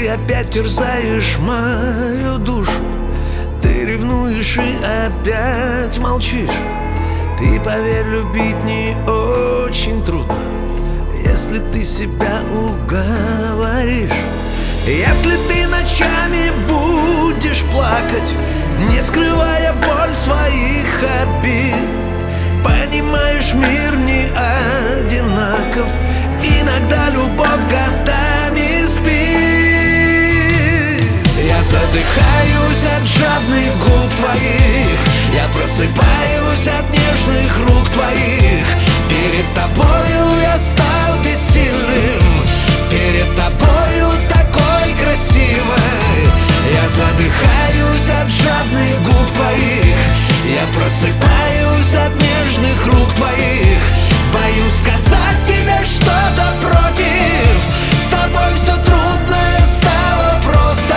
опять терзаешь мою душу. Ты ревнуешь и опять молчишь. Ты, поверь, любить не очень трудно, если ты себя уговоришь. Если ты ночами будешь плакать, не скрывая боль своих обид, понимаешь, мир не одинаков, иногда любовь годами спит. Я задыхаюсь от жадных губ твоих, я просыпаюсь от нежных рук твоих. Перед тобою я стал бессильным, перед тобою такой красивой. Я задыхаюсь от жадных губ твоих, я просыпаюсь от нежных рук твоих. Боюсь сказать тебе что-то против, с тобой все трудно стало просто.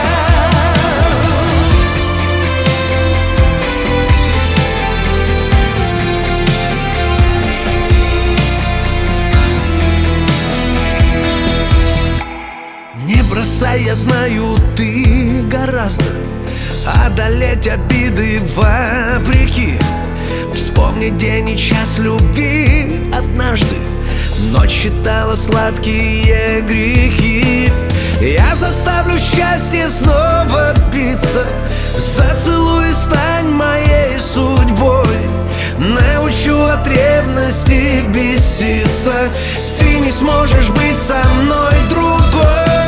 Не бросай, я знаю, ты гораздо одолеть обиды вопреки. Вспомни день и час любви однажды, ночь считала сладкие грехи. Я заставлю счастье снова биться, зацелуй и стань моей судьбой. Научу от ревности беситься, ты не сможешь быть со мной другой.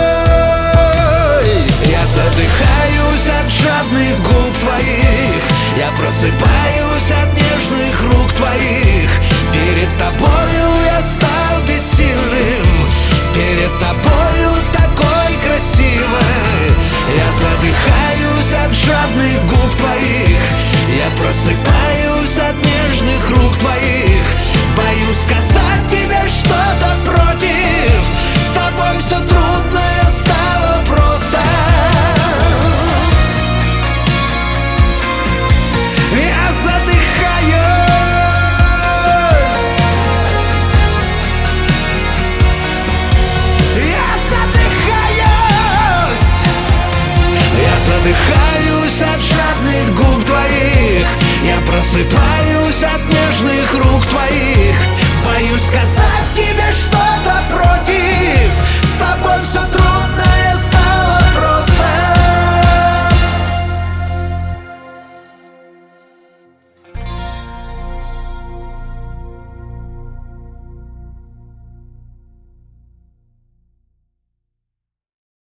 Я задыхаюсь от жадных губ твоих, я просыпаюсь от нежных рук твоих. Перед тобою я стал бессильным, перед тобою такой красивой. Я задыхаюсь от жадных губ твоих, я просыпаюсь от нежных рук твоих. Боюсь сказать тебе что-то против, с тобой все трудно стало просто. Я задыхаюсь, я задыхаюсь, я задыхаюсь от жадных губ твоих, я просыпаюсь от нежных рук твоих.